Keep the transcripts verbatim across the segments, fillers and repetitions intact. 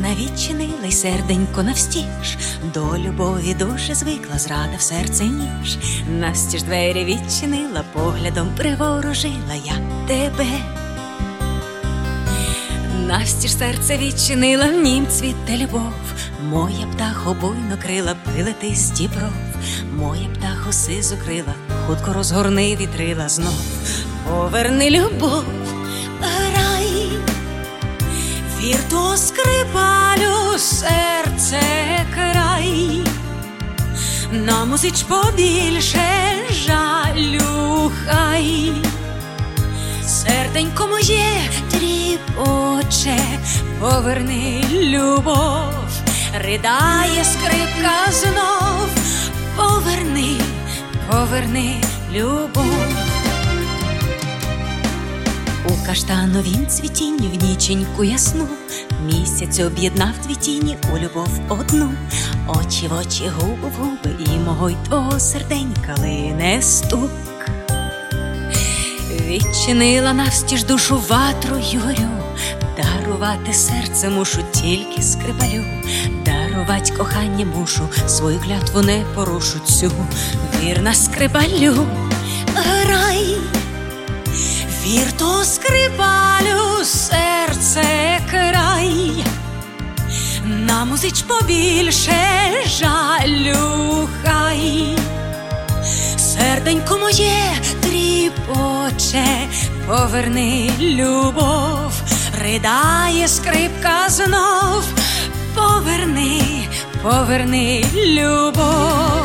вона відчинила й серденько навстіж, до любові дуже звикла, зрада в серце ніж. Настіж двері відчинила, поглядом приворожила я тебе. Настіж серце відчинила, в нім цвіте любов. Моя птахо буйно крила, прилети з дібров. Моя птахо сизо крила, хутко розгорни вітрила знов. Поверни любов, грай, віртуоз скрипалю, серце край. На музич побільше жалю хай. Серденько моє тріпоче, поверни любов. Ридає скрипка знов, поверни, поверни любов. У каштановім цвітінні в ніченьку ясну місяць об'єднав дві тіні у любов одну. Очі в очі, губи в губи, і мого й твого серденька лине стук. Відчинила навстіж душу ватрою горю, дарувати серце мушу тільки скрипалю. Дарувать кохання мушу, свою клятву не порушу цю. Вірна скрипалю, грай, віртуоз скрипалю, серце край. На музич побільше жалю хай. Серденько моє тріпоче, поверни любов. Ридає скрипка знов, поверни, поверни любов.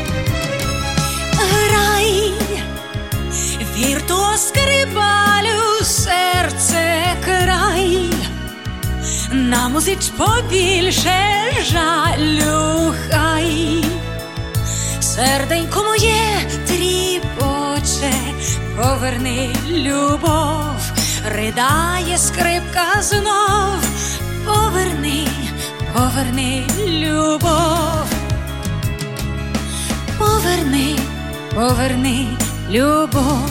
Грай, віртуоз скрипалю, серце край. На музич побільше жалю хай. Серденько моє тріпоче, поверни любов. Ридає скрипка знов, поверни, поверни любов. Поверни, поверни любов.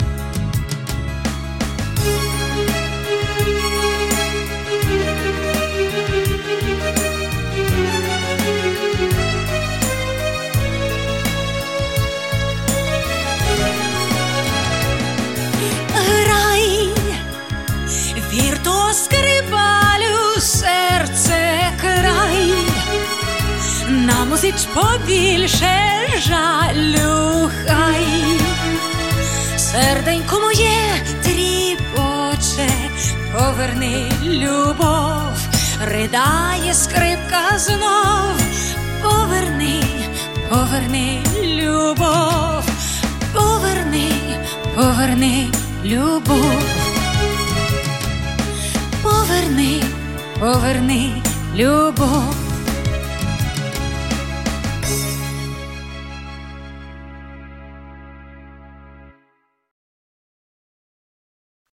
Віртуоз скрипалю, серце край. На музич побільше жалю хай. Серденько моє тріпоче, поверни любов. Ридає скрипка знов, поверни, поверни любов. Поверни, поверни любов. Поверни, поверни любов.